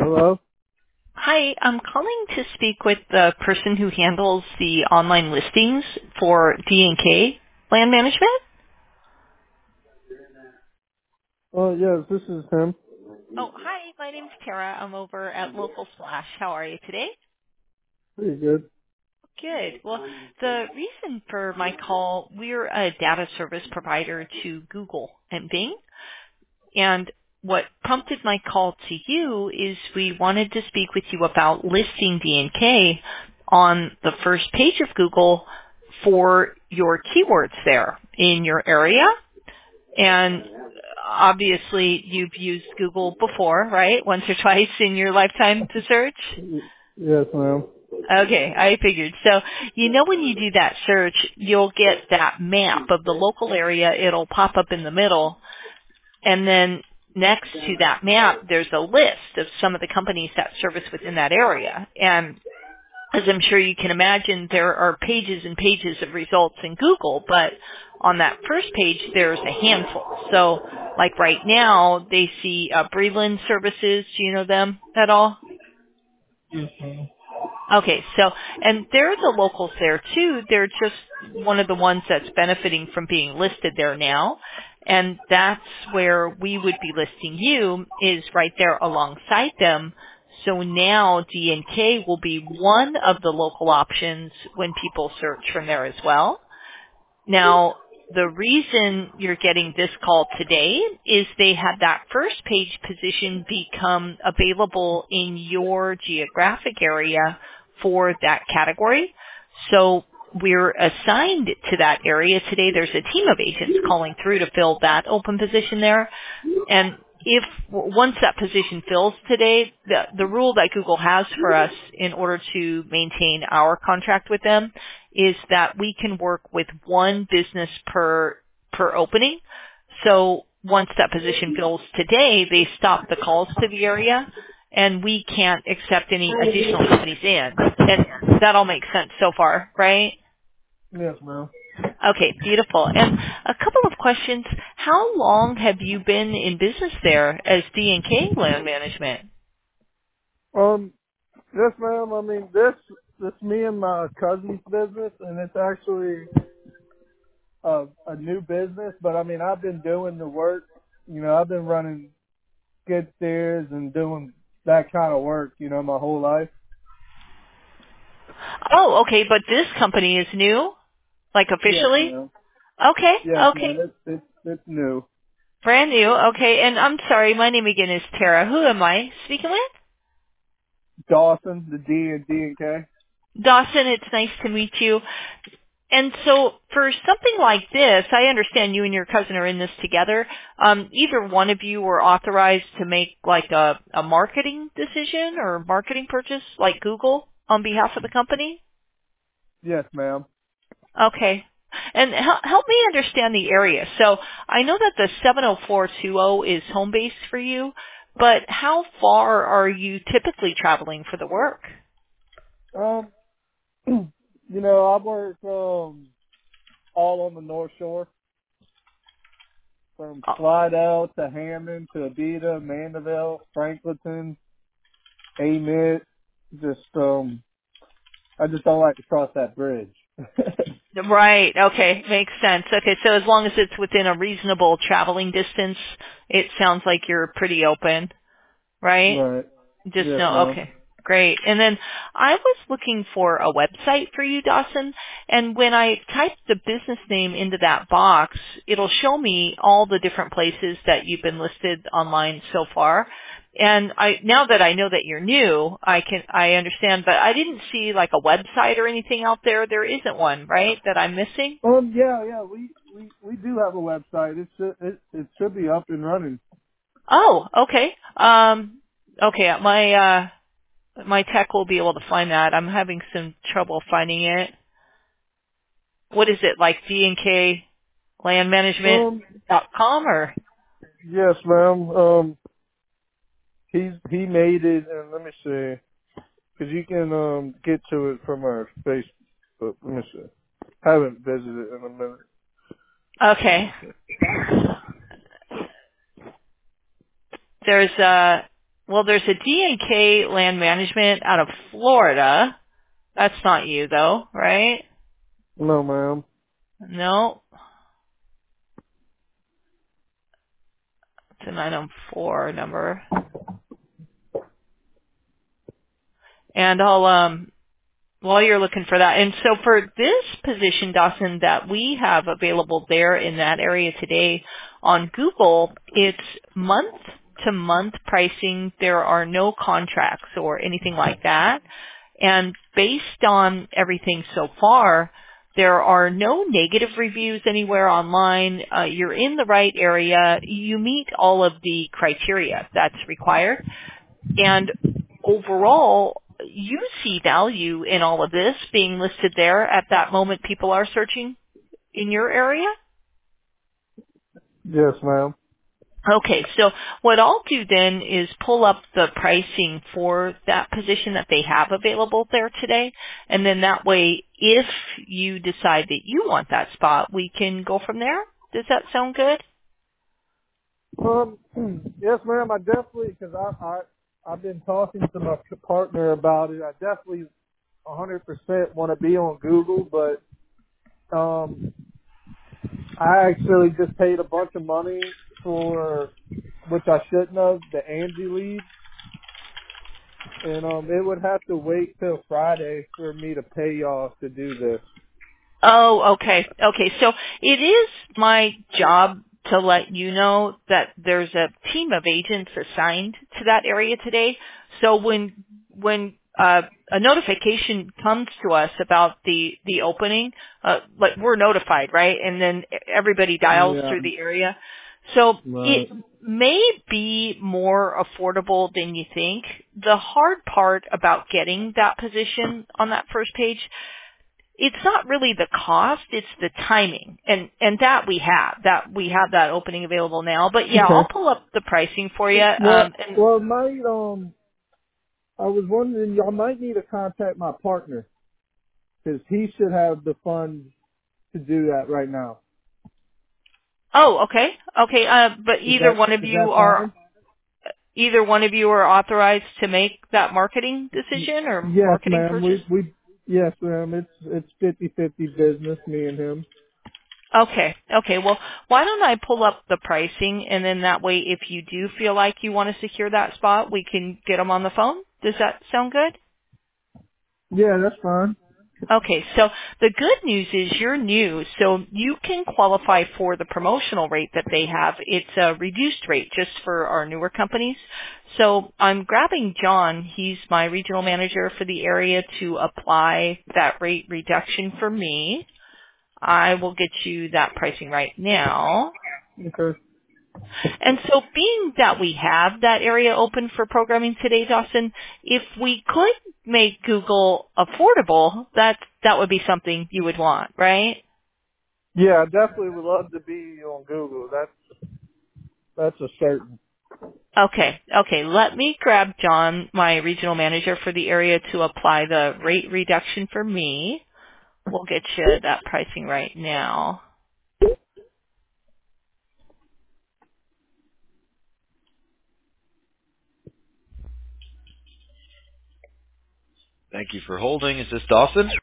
Hello? Hi, I'm calling to speak with the person who handles the online listings for D&K Land Management. Oh, yes, this is him. Oh, hi, my name's Tara. I'm over at Local Splash. How are you today? Pretty good. Good. Well, the reason for my call, we're a data service provider to Google and Bing. And what prompted my call to you is we wanted to speak with you about listing D&K on the first page of Google for your keywords there in your area. And obviously you've used Google before, right? Once or twice in your lifetime to search? Yes, ma'am. Okay, I figured. So, when you do that search, you'll get that map of the local area. It'll pop up in the middle. And then next to that map, there's a list of some of the companies that service within that area. And as I'm sure you can imagine, there are pages and pages of results in Google, but on that first page, there's a handful. So, like right now, they see Breland Services. Do you know them at all? Yes, ma'am. Okay, so, and they're the locals there too. They're just one of the ones that's benefiting from being listed there now. And that's where we would be listing you, is right there alongside them. So now D&K will be one of the local options when people search from there as well. Now, the reason you're getting this call today is they had that first page position become available in your geographic area for that category. So we're assigned to that area today. There's a team of agents calling through to fill that open position there. And if once that position fills today, the rule that Google has for us in order to maintain our contract with them is that we can work with one business per opening. So once that position fills today, they stop the calls to the area, and we can't accept any additional companies in. And that all makes sense so far, right? Yes, ma'am. Okay, beautiful. And a couple of questions. How long have you been in business there as D&K Land Management? Yes, ma'am. I mean, this me and my cousin's business, and it's actually a new business, but I mean, I've been doing the work. I've been running skid steers and doing that kind of work, my whole life. Oh, okay, but this company is new, like Yes, officially? ma'am. Okay, Yes, okay. ma'am. It's new. Brand new, okay. And I'm sorry, my name again is Tara. Who am I speaking with? Dawson, the D&K. Dawson, it's nice to meet you. And so for something like this, I understand you and your cousin are in this together. Either one of you were authorized to make like a marketing decision or marketing purchase like Google on behalf of the company? Yes, ma'am. Okay. And help me understand the area. So I know that the 70420 is home base for you, but how far are you typically traveling for the work? Um, I work all on the North Shore, from Slidell to Hammond to Abita, Mandeville, Franklinton, Amite. Just I just don't like to cross that bridge. Right. Okay. Makes sense. Okay. So as long as it's within a reasonable traveling distance, it sounds like you're pretty open, right? Right. Just Yes, no. ma'am. Okay. Great. And then I was looking for a website for you, Dawson, and when I type the business name into that box, it'll show me all the different places that you've been listed online so far. And now that I know that you're new, I understand, but I didn't see like a website or anything out there. There isn't one, right? That I'm missing? Yeah. We do have a website. It should be up and running. Oh, okay. Okay, my tech will be able to find that. I'm having some trouble finding it. What is it, like Um, dnklandmanagement.com or? yes, ma'am. He made it, and let me see, because you can get to it from our Facebook. Let me see. Haven't visited in a minute. Let Okay. me see. There's Well, there's a D&K Land Management out of Florida. That's not you, though, right? No, ma'am. No. It's a 904 number. And while you're looking for that, and so for this position, Dawson, that we have available there in that area today on Google, it's month-to-month pricing. There are no contracts or anything like that. And based on everything so far, there are no negative reviews anywhere online. You're in the right area. You meet all of the criteria that's required. And overall, you see value in all of this being listed there at that moment people are searching in your area? Yes, ma'am. Okay, so what I'll do then is pull up the pricing for that position that they have available there today, and then that way, if you decide that you want that spot, we can go from there. Does that sound good? Um, yes, ma'am. I definitely, because I've been talking to my partner about it. I definitely 100% want to be on Google, but I actually just paid a bunch of money for, which I shouldn't have, the Angie lead, and it would have to wait till Friday for me to pay y'all to do this. Oh, okay. Okay. So it is my job to let you know that there's a team of agents assigned to that area today. So when a notification comes to us about the opening, like we're notified, right? And then everybody dials Yeah. through the area. So it Right. may be more affordable than you think. The hard part about getting that position on that first page, it's not really the cost, it's the timing. And that we have. That opening available now. But yeah, I'll Okay. pull up the pricing for you. Well, And well, might I was wondering, y'all might need to contact my partner because he should have the funds to do that right now. oh, okay. Okay, but Is either that one of is you that are fine? authorized to make that marketing decision or Yes, marketing ma'am. purchase? We yes, ma'am. It's 50-50 business, me and him. Okay. Okay. Well, why don't I pull up the pricing, and then that way, if you do feel like you want to secure that spot, we can get them on the phone. Does that sound good? Yeah, that's fine. Okay, so the good news is you're new, so you can qualify for the promotional rate that they have. It's a reduced rate just for our newer companies. So I'm grabbing John, he's my regional manager for the area, to apply that rate reduction for me. I will get you that pricing right now. Okay. And so being that we have that area open for programming today, Dawson, if we could make Google affordable, that would be something you would want, right? Yeah, I definitely would love to be on Google. That's a certain. Okay, okay. Let me grab John, my regional manager for the area, to apply the rate reduction for me. We'll get you that pricing right now. Thank you for holding. Is this Dawson?